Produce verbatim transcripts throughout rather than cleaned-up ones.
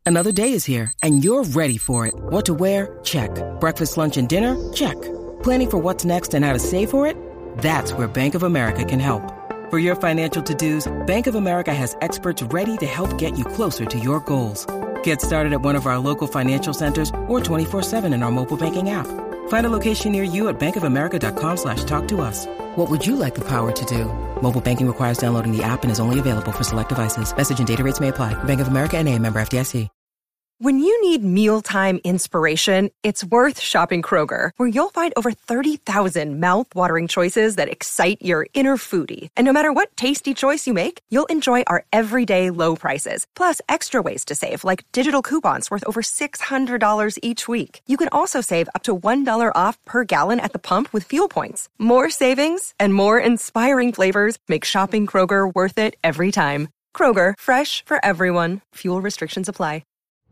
Another day is here, and you're ready for it. What to wear? Check. Breakfast, lunch, and dinner? Check. Planning for what's next and how to save for it? That's where Bank of America can help. For your financial to-dos, Bank of America has experts ready to help get you closer to your goals. Get started at one of our local financial centers or twenty-four seven in our mobile banking app. Find a location near you at bankofamerica.com slash talk to us. What would you like the power to do? Mobile banking requires downloading the app and is only available for select devices. Message and data rates may apply. Bank of America N A, member F D I C. When you need mealtime inspiration, it's worth shopping Kroger, where you'll find over thirty thousand mouth-watering choices that excite your inner foodie. And no matter what tasty choice you make, you'll enjoy our everyday low prices, plus extra ways to save, like digital coupons worth over six hundred dollars each week. You can also save up to one dollar off per gallon at the pump with fuel points. More savings and more inspiring flavors make shopping Kroger worth it every time. Kroger, fresh for everyone. Fuel restrictions apply.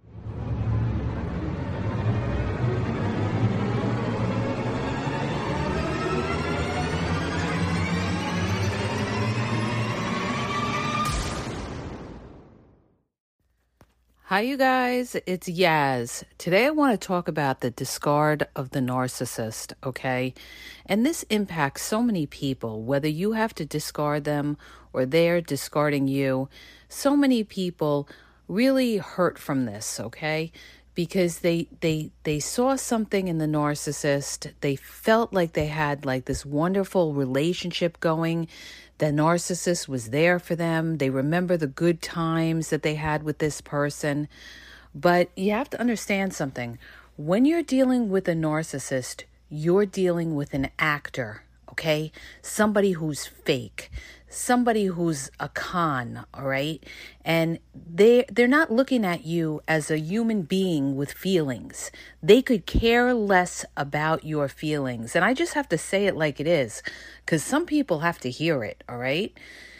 Hi, you guys. It's Yaz. Today I want to talk about the discard of the narcissist, okay? And this impacts so many people, whether you have to discard them or they're discarding you. So many people really hurt from this, okay? Because they they they saw something in the narcissist. They felt like they had like this wonderful relationship going. The narcissist was there for them. They remember the good times that they had with this person. But you have to understand something. When you're dealing with a narcissist, you're dealing with an actor, okay? Somebody who's fake. Somebody who's a con, all right? And they they're not looking at you as a human being with feelings. They could care less about your feelings. And I just have to say it like it is, because some people have to hear it, all right?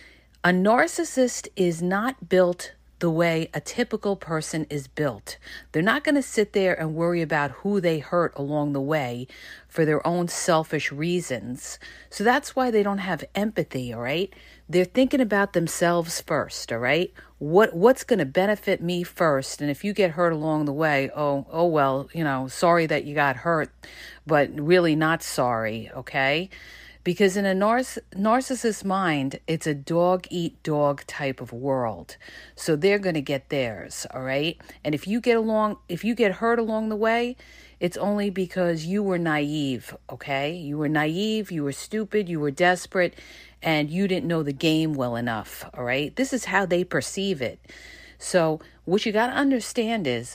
A narcissist is not built the way a typical person is built. They're not going to sit there and worry about who they hurt along the way for their own selfish reasons. So that's why they don't have empathy, all right? They're thinking about themselves first, all right? What what's going to benefit me first? And if you get hurt along the way, oh, oh well, you know, sorry that you got hurt, but really not sorry, okay? Because in a narciss- narcissist's mind, it's a dog-eat-dog type of world. So they're going to get theirs, all right? And if you get along, if you get hurt along the way, it's only because you were naive, okay? You were naive, you were stupid, you were desperate, and you didn't know the game well enough, all right? This is how they perceive it. So what you got to understand is,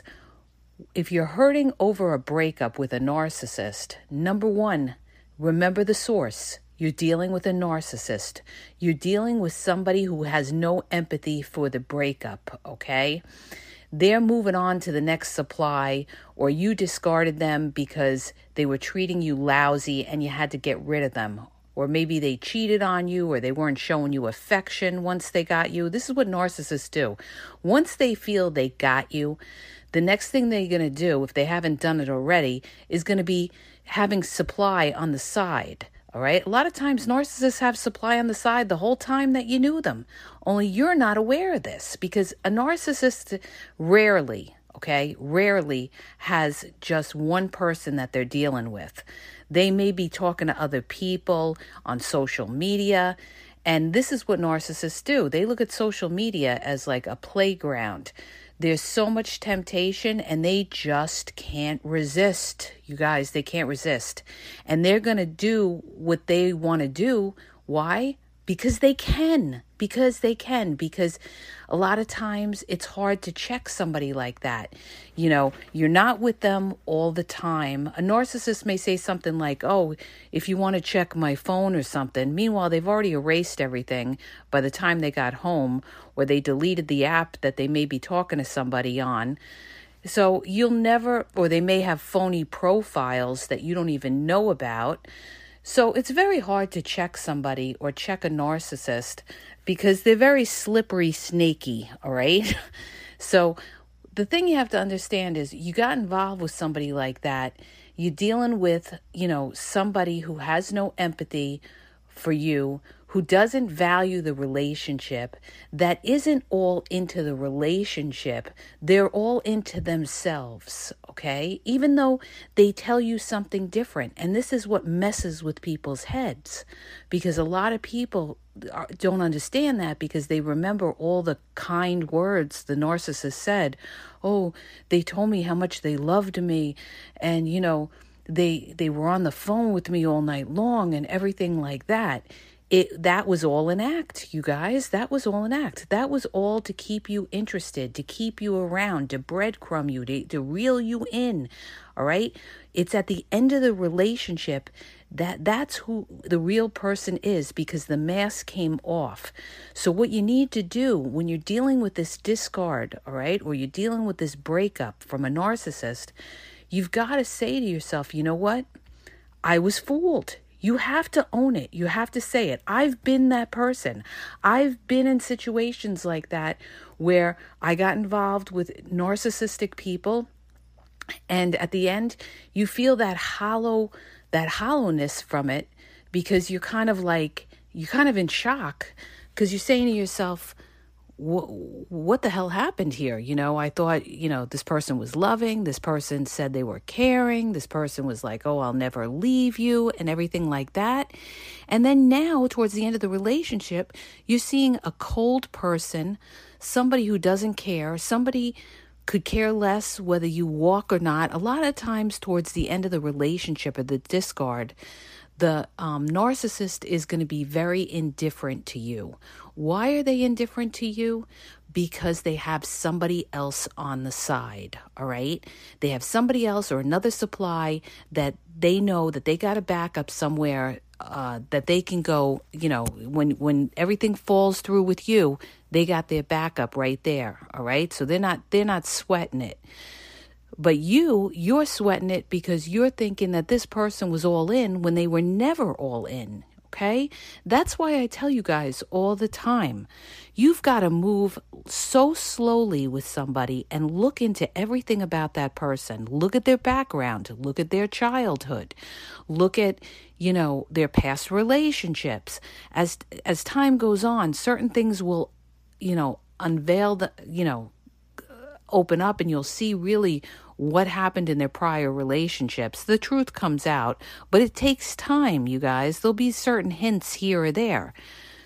if you're hurting over a breakup with a narcissist, number one, remember the source. You're dealing with a narcissist. You're dealing with somebody who has no empathy for the breakup, okay? They're moving on to the next supply, or you discarded them because they were treating you lousy and you had to get rid of them. Or maybe they cheated on you, or they weren't showing you affection once they got you. This is what narcissists do. Once they feel they got you, the next thing they're going to do, if they haven't done it already, is going to be having supply on the side. All right. A lot of times narcissists have supply on the side the whole time that you knew them. Only you're not aware of this, because a narcissist rarely, okay, rarely has just one person that they're dealing with. They may be talking to other people on social media. And this is what narcissists do. They look at social media as like a playground. There's so much temptation and they just can't resist. You guys, they can't resist. And they're going to do what they want to do. Why? Because they can. Because they can. Because a lot of times it's hard to check somebody like that. You know, you're not with them all the time. A narcissist may say something like, oh, if you want to check my phone or something. Meanwhile, they've already erased everything by the time they got home, or they deleted the app that they may be talking to somebody on. So you'll never, or they may have phony profiles that you don't even know about. So it's very hard to check somebody or check a narcissist because they're very slippery, snaky, all right? So the thing you have to understand is you got involved with somebody like that. You're dealing with, you know, somebody who has no empathy for you, who doesn't value the relationship, that isn't all into the relationship. They're all into themselves, okay? Even though they tell you something different. And this is what messes with people's heads, because a lot of people don't understand that, because they remember all the kind words the narcissist said. Oh, they told me how much they loved me, and, you know, they they were on the phone with me all night long and everything like that. It that was all an act, you guys. That was all an act. That was all to keep you interested, to keep you around, to breadcrumb you, to, to reel you in, all right? It's at the end of the relationship that that's who the real person is, because the mask came off. So what you need to do when you're dealing with this discard, all right, or you're dealing with this breakup from a narcissist, you've got to say to yourself, you know what? I was fooled. You have to own it. You have to say it. I've been that person. I've been in situations like that where I got involved with narcissistic people, and at the end, you feel that hollow, that hollowness from it, because you're kind of like, you're kind of in shock, because you're saying to yourself, what the hell happened here? You know, I thought, you know, this person was loving. This person said they were caring. This person was like, oh, I'll never leave you, and everything like that. And then now, towards the end of the relationship, you're seeing a cold person, somebody who doesn't care, somebody could care less whether you walk or not. A lot of times towards the end of the relationship or the discard, the um, narcissist is going to be very indifferent to you. Why are they indifferent to you? Because they have somebody else on the side, all right? They have somebody else or another supply that they know that they got a backup somewhere, uh, that they can go, you know, when when everything falls through with you, they got their backup right there, all right? So they're not they're not sweating it. But you, you're sweating it because you're thinking that this person was all in when they were never all in, okay? That's why I tell you guys all the time, you've got to move so slowly with somebody and look into everything about that person. Look at their background. Look at their childhood. Look at, you know, their past relationships. As as time goes on, certain things will, you know, unveil the, you know, open up, and you'll see really what happened in their prior relationships. The truth comes out, but it takes time, you guys. There'll be certain hints here or there.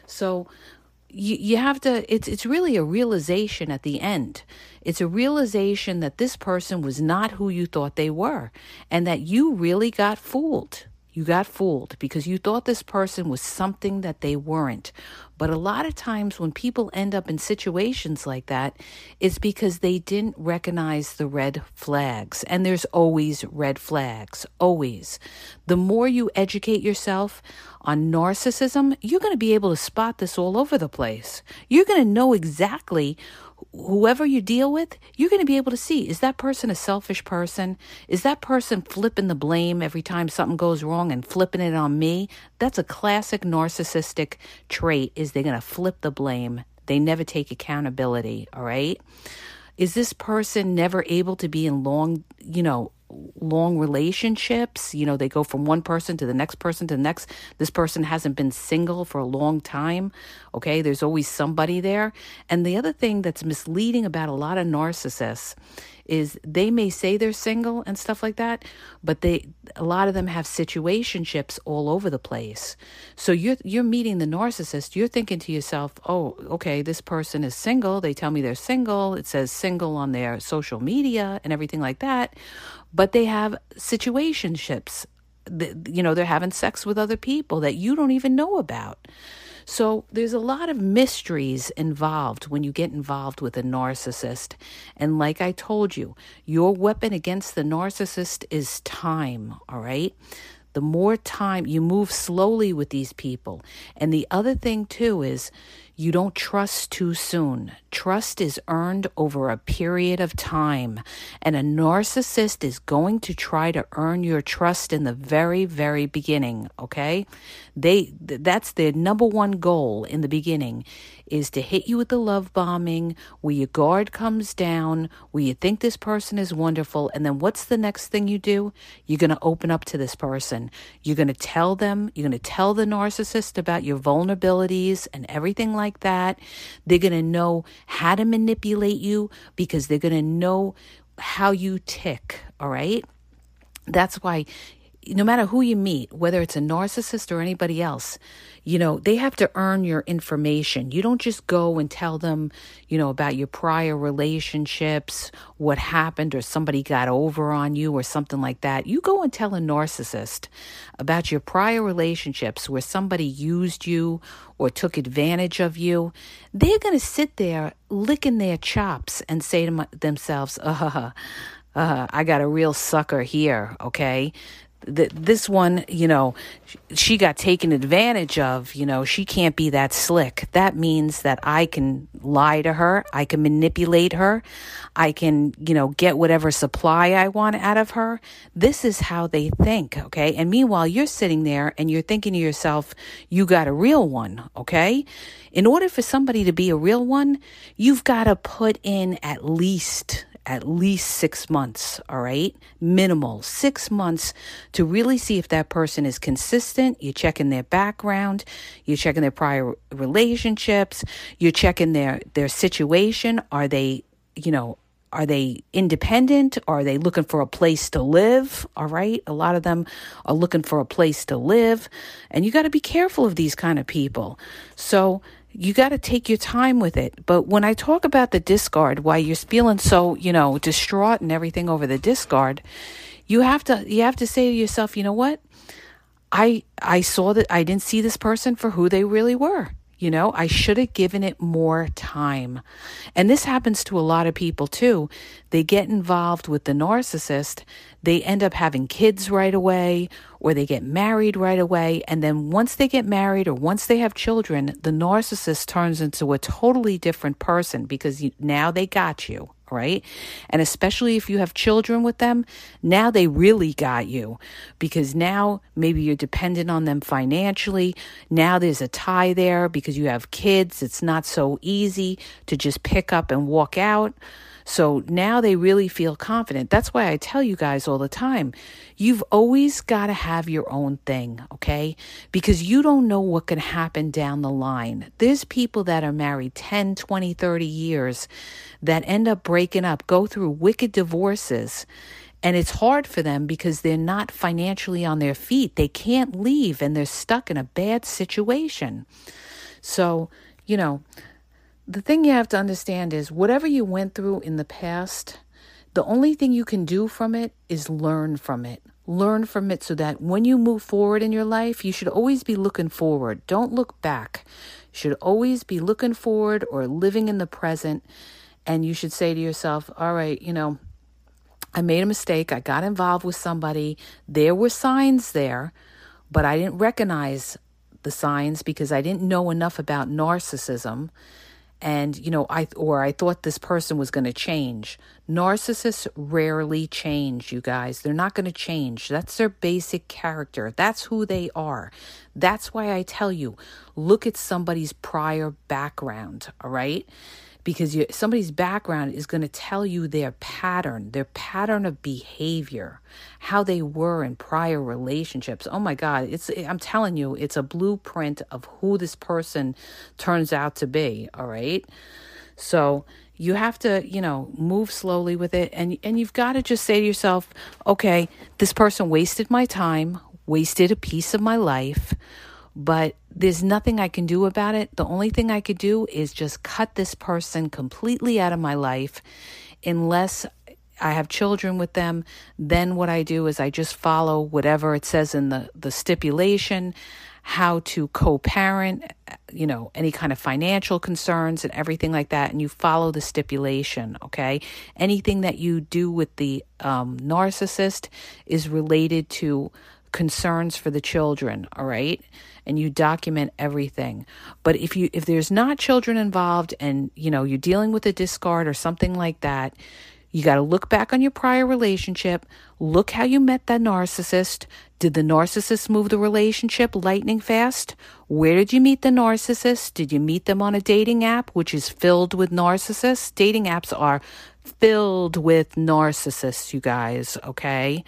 So you you have to, it's it's really a realization at the end. It's a realization that this person was not who you thought they were, and that you really got fooled. You got fooled because you thought this person was something that they weren't. But a lot of times when people end up in situations like that, it's because they didn't recognize the red flags. And there's always red flags, always. The more you educate yourself on narcissism, you're going to be able to spot this all over the place. You're going to know exactly whoever you deal with, you're going to be able to see, is that person a selfish person? Is that person flipping the blame every time something goes wrong and flipping it on me? That's a classic narcissistic trait, is they're going to flip the blame. They never take accountability, all right? Is this person never able to be in long, you know, long relationships? You know, they go from one person to the next person to the next. This person hasn't been single for a long time. Okay, there's always somebody there. And the other thing that's misleading about a lot of narcissists is they may say they're single and stuff like that, but they a lot of them have situationships all over the place. So you're you're meeting the narcissist, you're thinking to yourself, oh, okay, this person is single. They tell me they're single. It says single on their social media and everything like that. But they have situationships. You know, they're having sex with other people that you don't even know about. So there's a lot of mysteries involved when you get involved with a narcissist. And like I told you, your weapon against the narcissist is time, all right? The more time, you move slowly with these people. And the other thing too is you don't trust too soon. trust is earned over a period of time. And a narcissist is going to try to earn your trust in the very, very beginning, okay? They that's their number one goal in the beginning, is to hit you with the love bombing, where your guard comes down, where you think this person is wonderful, and then what's the next thing you do? You're going to open up to this person. You're going to tell them, you're going to tell the narcissist about your vulnerabilities and everything like that. They're going to know how to manipulate you because they're going to know how you tick, all right? That's why no matter who you meet, whether it's a narcissist or anybody else, you know, they have to earn your information. You don't just go and tell them, you know, about your prior relationships, what happened, or somebody got over on you or something like that. You go and tell a narcissist about your prior relationships where somebody used you or took advantage of you. They're going to sit there licking their chops and say to my, themselves, uh, uh, I got a real sucker here, okay? This one, you know, she got taken advantage of, you know, she can't be that slick. That means that I can lie to her. I can manipulate her. I can, you know, get whatever supply I want out of her. This is how they think, okay? And meanwhile, you're sitting there and you're thinking to yourself, you got a real one, okay? In order for somebody to be a real one, you've got to put in at least at least six months, all right? Minimal, six months to really see if that person is consistent. You're checking their background. You're checking their prior relationships. You're checking their, their situation. Are they, you know, are they independent? Are they looking for a place to live? All right. A lot of them are looking for a place to live. And you got to be careful of these kind of people. So you got to take your time with it. But when I talk about the discard, why you're feeling so, you know, distraught and everything over the discard, you have to, you have to say to yourself, you know what? I, I saw that I didn't see this person for who they really were. You know, I should have given it more time. And this happens to a lot of people too. They get involved with the narcissist. They end up having kids right away, or they get married right away. And then once they get married or once they have children, the narcissist turns into a totally different person because you, now they got you. Right? And especially if you have children with them, now they really got you, because now maybe you're dependent on them financially. Now there's a tie there because you have kids. It's not so easy to just pick up and walk out. So now they really feel confident. That's why I tell you guys all the time, you've always got to have your own thing, okay? Because you don't know what can happen down the line. There's people that are married ten, twenty, thirty years that end up breaking up, go through wicked divorces. And it's hard for them because they're not financially on their feet. They can't leave and they're stuck in a bad situation. So, you know, the thing you have to understand is whatever you went through in the past, the only thing you can do from it is learn from it. Learn from it so that when you move forward in your life, you should always be looking forward. Don't look back. You should always be looking forward or living in the present. And you should say to yourself, all right, you know, I made a mistake. I got involved with somebody. There were signs there, but I didn't recognize the signs because I didn't know enough about narcissism. And, you know, I or I thought this person was going to change. Narcissists rarely change, you guys. They're not going to change. That's their basic character. That's who they are. That's why I tell you, look at somebody's prior background, all right? Because you, somebody's background is going to tell you their pattern, their pattern of behavior, how they were in prior relationships. Oh my God, it's I'm telling you, it's a blueprint of who this person turns out to be, all right? So you have to, you know, move slowly with it. And, and you've got to just say to yourself, okay, this person wasted my time, wasted a piece of my life, but there's nothing I can do about it. The only thing I could do is just cut this person completely out of my life unless I have children with them. Then what I do is I just follow whatever it says in the, the stipulation, how to co-parent, you know, any kind of financial concerns and everything like that. And you follow the stipulation, okay? Anything that you do with the um, narcissist is related to concerns for the children, all right? And you document everything. But if you if there's not children involved and, you know, you're dealing with a discard or something like that, you got to look back on your prior relationship, look how you met that narcissist. Did the narcissist move the relationship lightning fast? Where did you meet the narcissist? Did you meet them on a dating app, which is filled with narcissists? Dating apps are filled with narcissists, you guys, okay?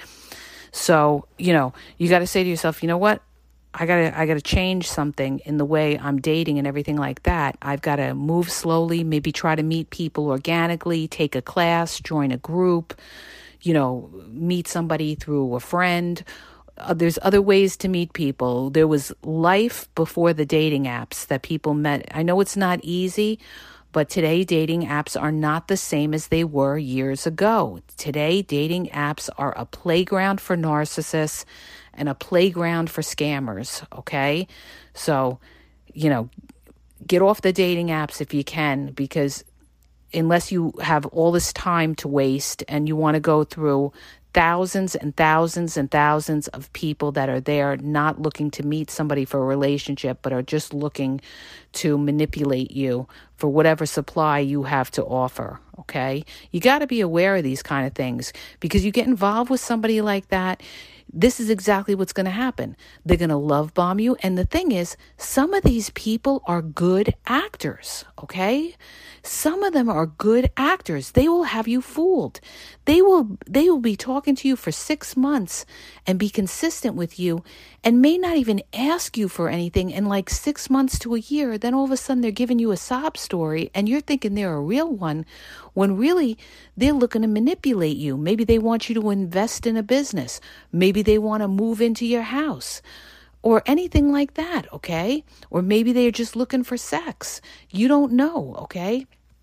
So, you know, you got to say to yourself, you know what? I gotta, I gotta change something in the way I'm dating and everything like that. I've got to move slowly, maybe try to meet people organically, take a class, join a group, you know, meet somebody through a friend. Uh, there's other ways to meet people. There was life before the dating apps that people met. I know it's not easy, but today dating apps are not the same as they were years ago. Today dating apps are a playground for narcissists and a playground for scammers, okay? So, you know, get off the dating apps if you can, because unless you have all this time to waste and you want to go through thousands and thousands and thousands of people that are there not looking to meet somebody for a relationship, but are just looking to manipulate you for whatever supply you have to offer, okay? You got to be aware of these kind of things, because you get involved with somebody like that, this is exactly what's going to happen. They're going to love bomb you. And the thing is, some of these people are good actors, okay? Some of them are good actors. They will have you fooled. They will they will be talking to you for six months and be consistent with you and may not even ask you for anything in like six months to a year. Then all of a sudden they're giving you a sob story and you're thinking they're a real one, when really they're looking to manipulate you. Maybe they want you to invest in a business. Maybe they want to move into your house or anything like that, okay? Or maybe they're just looking for sex. You don't know, okay?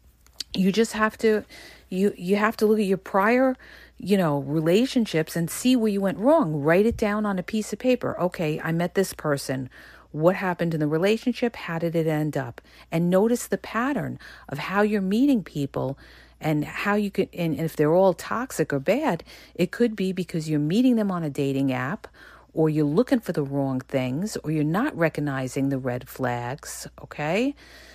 You just have to, you you have to look at your prior, you know, relationships and see where you went wrong. Write it down on a piece of paper. Okay, I met this person. What happened in the relationship? How did it end up? And notice the pattern of how you're meeting people and how you could, and if they're all toxic or bad, it could be because you're meeting them on a dating app, or you're looking for the wrong things, or you're not recognizing the red flags, okay?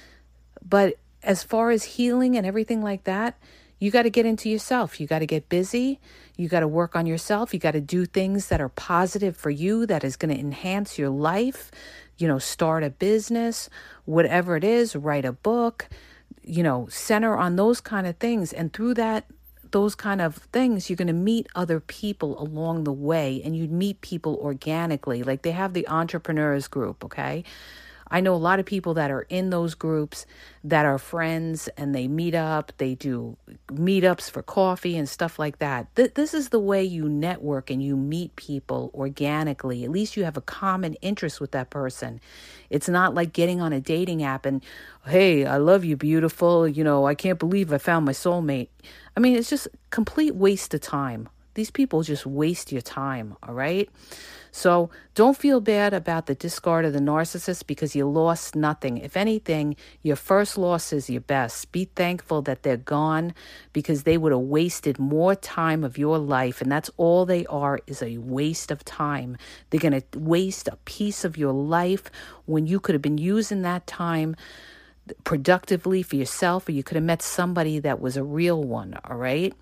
But as far as healing and everything like that, you got to get into yourself. You got to get busy. You got to work on yourself. You got to do things that are positive for you, that is going to enhance your life. You know, start a business, whatever it is, write a book, you know, center on those kind of things. And through that, those kind of things, you're going to meet other people along the way, and you meet people organically. Like they have the entrepreneurs group, okay? I know a lot of people that are in those groups that are friends, and they meet up, they do meetups for coffee and stuff like that. Th- this is the way you network and you meet people organically. At least you have a common interest with that person. It's not like getting on a dating app and, hey, I love you, beautiful. You know, I can't believe I found my soulmate. I mean, it's just complete waste of time. These people just waste your time, all right? So don't feel bad about the discard of the narcissist, because you lost nothing. If anything, your first loss is your best. Be thankful that they're gone, because they would have wasted more time of your life. And that's all they are, is a waste of time. They're going to waste a piece of your life when you could have been using that time productively for yourself, or you could have met somebody that was a real one, all right?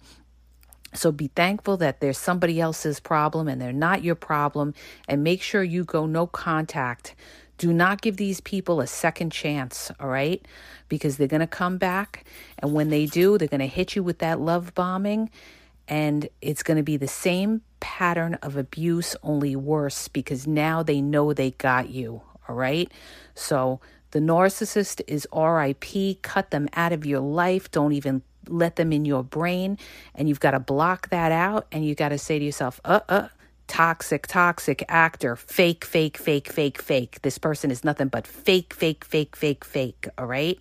So be thankful that there's somebody else's problem and they're not your problem, and make sure you go no contact. Do not give these people a second chance, all right? Because they're going to come back, and when they do, they're going to hit you with that love bombing, and it's going to be the same pattern of abuse, only worse, because now they know they got you, all right? So the narcissist is R I P. Cut them out of your life. Don't even let them in your brain, and you've got to block that out, and you got to say to yourself, uh, uh, toxic, toxic actor, fake, fake, fake, fake, fake. This person is nothing but fake, fake, fake, fake, fake, all right?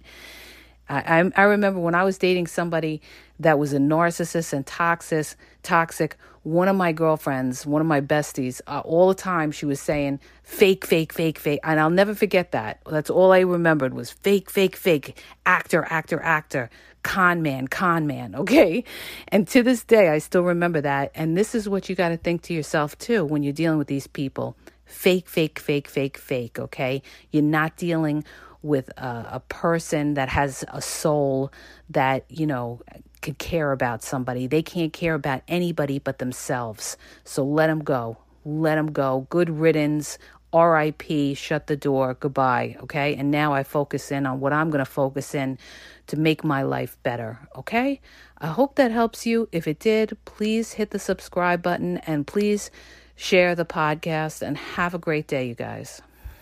I, I, I remember when I was dating somebody that was a narcissist and toxic, toxic, one of my girlfriends, one of my besties, uh, all the time she was saying, fake, fake, fake, fake. And I'll never forget that. That's all I remembered was fake, fake, fake, actor, actor, actor. con man, con man, okay? And to this day, I still remember that. And this is what you got to think to yourself, too, when you're dealing with these people. Fake, fake, fake, fake, fake, okay? You're not dealing with a, a person that has a soul that, you know, could care about somebody. They can't care about anybody but themselves. So let them go. Let them go. Good riddance. R I P, shut the door, goodbye, okay? And now I focus in on what I'm going to focus in to make my life better, okay? I hope that helps you. If it did, please hit the subscribe button and please share the podcast, and have a great day, you guys.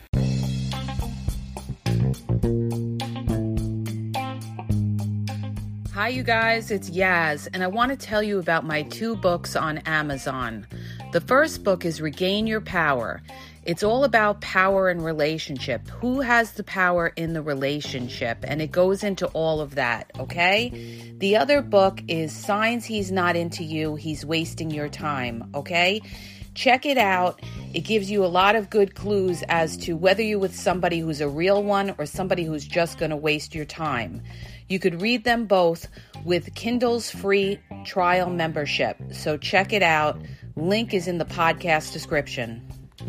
Hi, you guys, it's Yaz, and I want to tell you about my two books on Amazon. The first book is Regain Your Power. It's all about power and relationship. Who has the power in the relationship? And it goes into all of that, okay? The other book is Signs He's Not Into You, He's Wasting Your Time, okay? Check it out. It gives you a lot of good clues as to whether you're with somebody who's a real one or somebody who's just going to waste your time. You could read them both with Kindle's free trial membership. So check it out. Link is in the podcast description.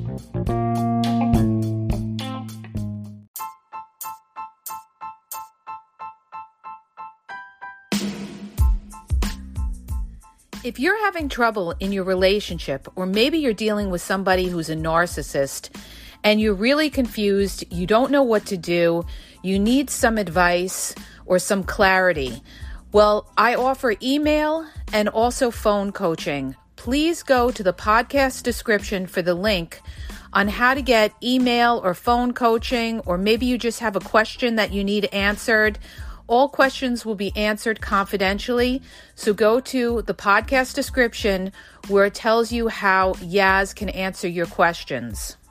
If you're having trouble in your relationship, or maybe you're dealing with somebody who's a narcissist and you're really confused, you don't know what to do, you need some advice or some clarity, well, I offer email and also phone coaching. Please go to the podcast description for the link on how to get email or phone coaching, or maybe you just have a question that you need answered. All questions will be answered confidentially. So go to the podcast description where it tells you how Yaz can answer your questions.